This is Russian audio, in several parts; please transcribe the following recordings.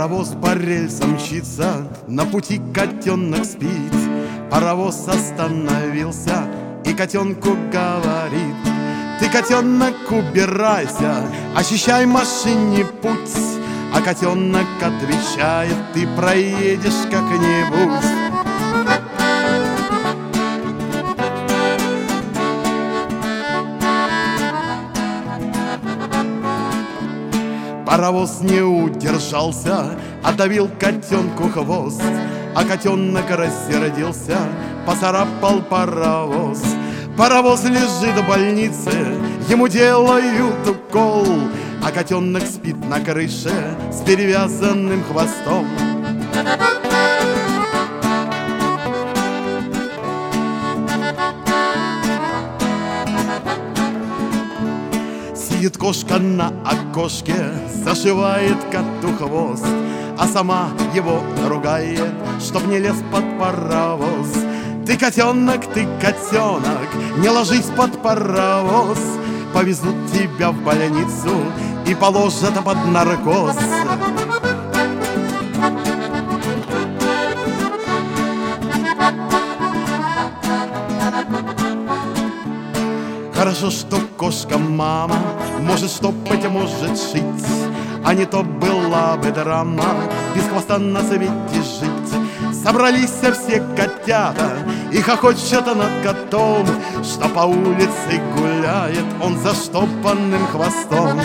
Паровоз по рельсам мчится, на пути котенок спит. Паровоз остановился и котенку говорит: ты, котенок, убирайся, очищай машине путь. А котенок отвечает: ты проедешь как-нибудь. Паровоз не удержался, отдавил котенку хвост. А котенок рассердился, поцарапал паровоз. Паровоз лежит в больнице, ему делают укол. А котенок спит на крыше с перевязанным хвостом. Сидит кошка на окошке, зашивает коту хвост, а сама его ругает, чтоб не лез под паровоз. Ты, котенок, не ложись под паровоз. Повезут тебя в больницу и положат под наркоз. Хорошо, что кошка-мама может штопать, может шить, а не то была бы драма без хвоста на свете жить. Собрались все котята и хохочут над котом, что по улице гуляет он за штопанным хвостом.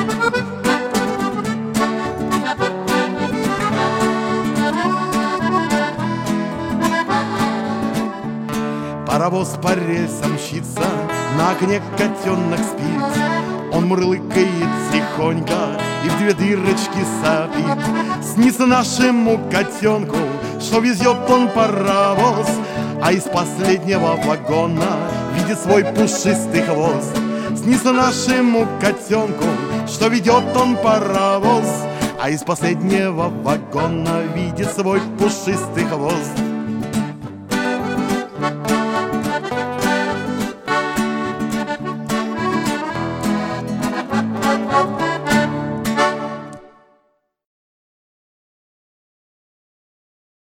Паровоз по рельсам мчится, на окне котенок спит. Он мурлыкает тихонько и в две дырочки сопит. Снится нашему котенку, что везет он паровоз, а из последнего вагона видит свой пушистый хвост. Снится нашему котенку, что ведет он паровоз, а из последнего вагона видит свой пушистый хвост.